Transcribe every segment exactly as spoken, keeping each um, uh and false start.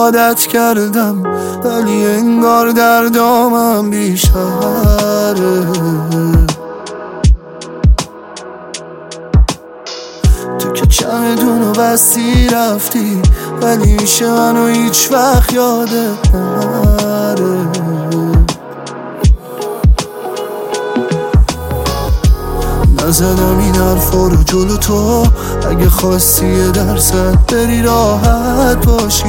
عادت کردم ولی انگار در دامم بیشتره. تو که چمدونو بستی رفتی ولی میشه منو هیچ وقت یادت نره. نزدم این حرفا رو جلو تو، اگه خواستی یه درصد بری راحت باشی.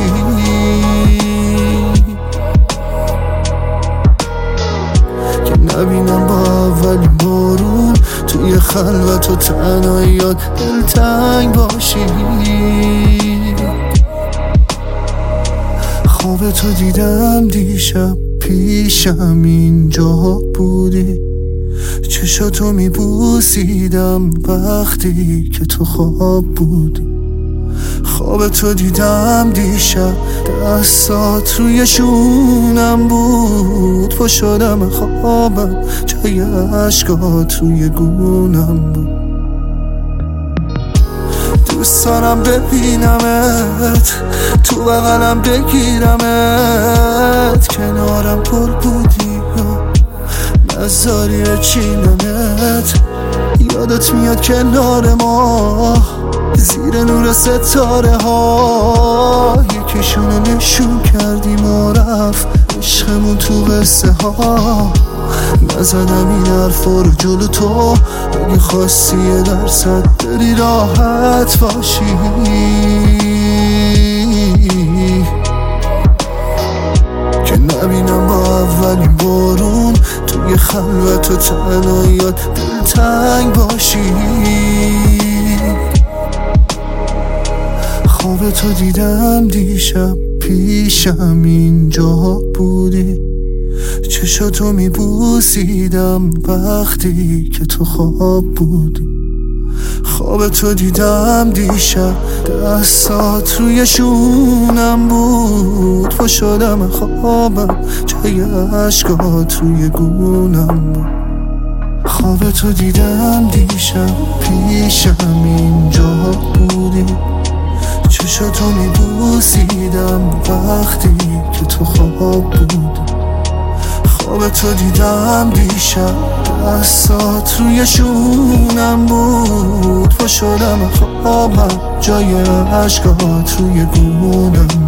که نبینم با اولین بارون توی خلوت و تنهاییات دلتنگ باشی. خواب تو دیدم دیشب پیشم اینجا بودی، چشاتو میبوسیدم وقتی که تو خواب بودی. خواب تو دیدم دیشب دستات روی شونم بود، پا شدم خوابم جای عشقات روی گونم بود. دوست دارم ببینمت، تو بغلم بگیرمت، کنارم پر بودی نذاری چینمت. یادت میاد کنار ما زیر نور ستاره ها یکیشونو نشون کردیم و رفت عشقمون تو قصه ها. نزدم این حرفا رو جلو تو، اگه خواستی یه درصد بری راحت باشی. که نبینم با اولین بارون توی خلوت و تنهاییات دلتنگ باشی. خواب تو دیدم دیشب پیشم اینجا بودی، چشاتو میبوسیدم وقتی که تو خواب بودی. خواب تو دیدم دیشب دستات روی شونم بود، پا شدم خوابم جای عشقات روی گونم بود. خواب تو دیدم دیشب پیشم اینجا بودی، چشاتو میبوسیدم وقتی که تو خواب بودی. خواب تو دیدم دیشب دستات روی شونم بود، پا شدم خوابم جای عشقات روی گونم.